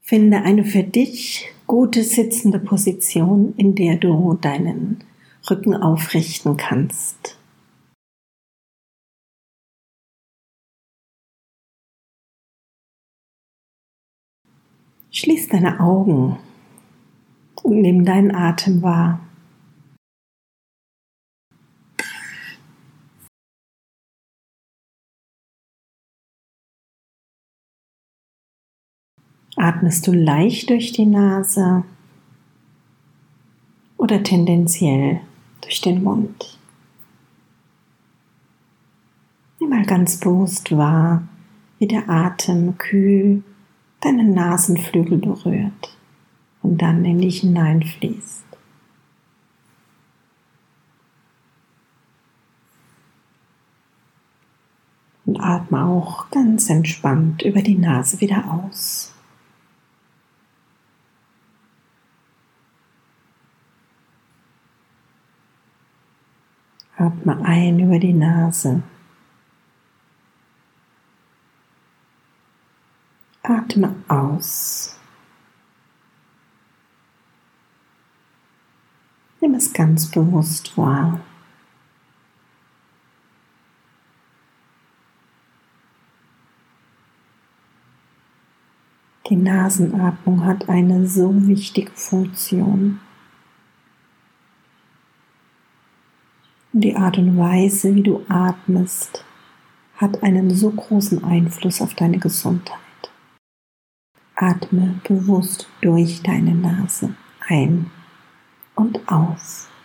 Finde eine für dich gute sitzende Position, in der du deinen Rücken aufrichten kannst. Schließ deine Augen und nimm deinen Atem wahr. Atmest du leicht durch die Nase oder tendenziell durch den Mund? Nimm mal ganz bewusst wahr, wie der Atem kühl deine Nasenflügel berührt und dann in dich hineinfließt. Und atme auch ganz entspannt über die Nase wieder aus. Atme ein über die Nase. Atme aus. Nimm es ganz bewusst wahr. Die Nasenatmung hat eine so wichtige Funktion. Und die Art und Weise, wie du atmest, hat einen so großen Einfluss auf deine Gesundheit. Atme bewusst durch deine Nase ein und aus.